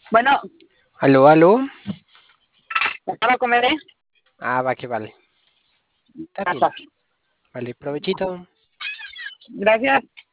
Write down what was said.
Bueno, Aló, aló. para comer, ¿eh? Ah, va que vale. Está bien. Casa. Vale, provechito. Gracias.